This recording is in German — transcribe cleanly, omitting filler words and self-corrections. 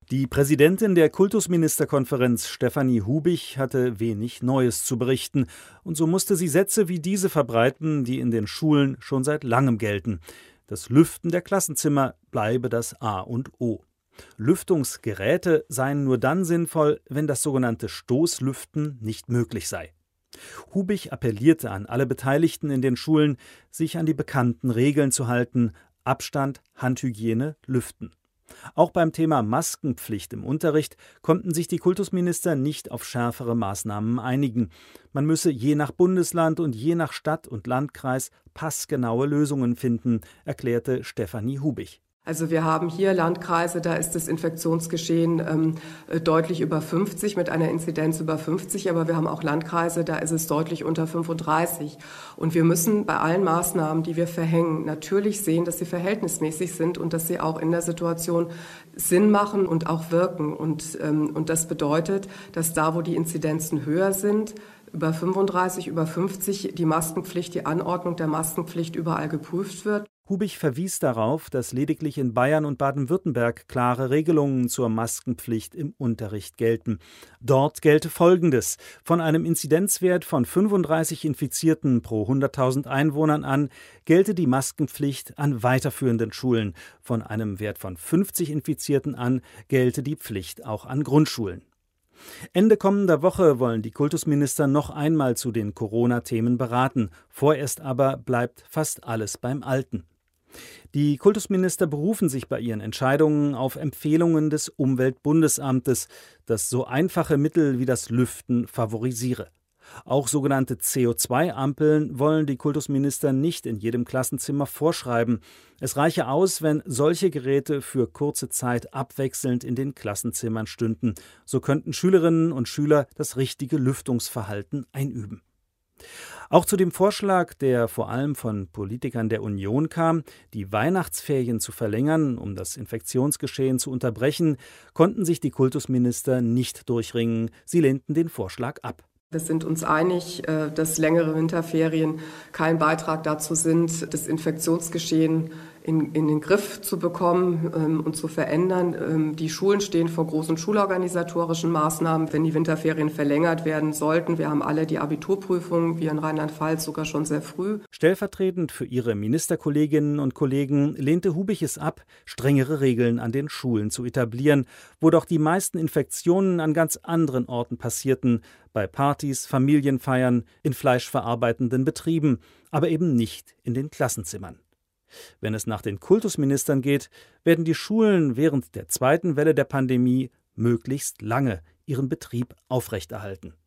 Die Präsidentin der Kultusministerkonferenz, Stefanie Hubich, hatte wenig Neues zu berichten. Und so musste sie Sätze wie diese verbreiten, die in den Schulen schon seit langem gelten. Das Lüften der Klassenzimmer bleibe das A und O. Lüftungsgeräte seien nur dann sinnvoll, wenn das sogenannte Stoßlüften nicht möglich sei. Hubich appellierte an alle Beteiligten in den Schulen, sich an die bekannten Regeln zu halten: Abstand, Handhygiene, Lüften. Auch beim Thema Maskenpflicht im Unterricht konnten sich die Kultusminister nicht auf schärfere Maßnahmen einigen. Man müsse je nach Bundesland und je nach Stadt und Landkreis passgenaue Lösungen finden, erklärte Stefanie Hubich. Also wir haben hier Landkreise, da ist das Infektionsgeschehen deutlich über 50, mit einer Inzidenz über 50, aber wir haben auch Landkreise, da ist es deutlich unter 35. Und wir müssen bei allen Maßnahmen, die wir verhängen, natürlich sehen, dass sie verhältnismäßig sind und dass sie auch in der Situation Sinn machen und auch wirken. Und das bedeutet, dass da, wo die Inzidenzen höher sind, über 35, über 50, die Maskenpflicht, die Anordnung der Maskenpflicht überall geprüft wird. Hubich verwies darauf, dass lediglich in Bayern und Baden-Württemberg klare Regelungen zur Maskenpflicht im Unterricht gelten. Dort gelte Folgendes: Von einem Inzidenzwert von 35 Infizierten pro 100.000 Einwohnern an gelte die Maskenpflicht an weiterführenden Schulen. Von einem Wert von 50 Infizierten an gelte die Pflicht auch an Grundschulen. Ende kommender Woche wollen die Kultusminister noch einmal zu den Corona-Themen beraten. Vorerst aber bleibt fast alles beim Alten. Die Kultusminister berufen sich bei ihren Entscheidungen auf Empfehlungen des Umweltbundesamtes, das so einfache Mittel wie das Lüften favorisiere. Auch sogenannte CO2-Ampeln wollen die Kultusminister nicht in jedem Klassenzimmer vorschreiben. Es reiche aus, wenn solche Geräte für kurze Zeit abwechselnd in den Klassenzimmern stünden. So könnten Schülerinnen und Schüler das richtige Lüftungsverhalten einüben. Auch zu dem Vorschlag, der vor allem von Politikern der Union kam, die Weihnachtsferien zu verlängern, um das Infektionsgeschehen zu unterbrechen, konnten sich die Kultusminister nicht durchringen. Sie lehnten den Vorschlag ab. Wir sind uns einig, dass längere Winterferien kein Beitrag dazu sind, das Infektionsgeschehen in den Griff zu bekommen und zu verändern. Die Schulen stehen vor großen schulorganisatorischen Maßnahmen, wenn die Winterferien verlängert werden sollten. Wir haben alle die Abiturprüfungen, wir in Rheinland-Pfalz sogar schon sehr früh. Stellvertretend für ihre Ministerkolleginnen und Kollegen lehnte Hubich es ab, strengere Regeln an den Schulen zu etablieren, wo doch die meisten Infektionen an ganz anderen Orten passierten: bei Partys, Familienfeiern, in fleischverarbeitenden Betrieben, aber eben nicht in den Klassenzimmern. Wenn es nach den Kultusministern geht, werden die Schulen während der zweiten Welle der Pandemie möglichst lange ihren Betrieb aufrechterhalten.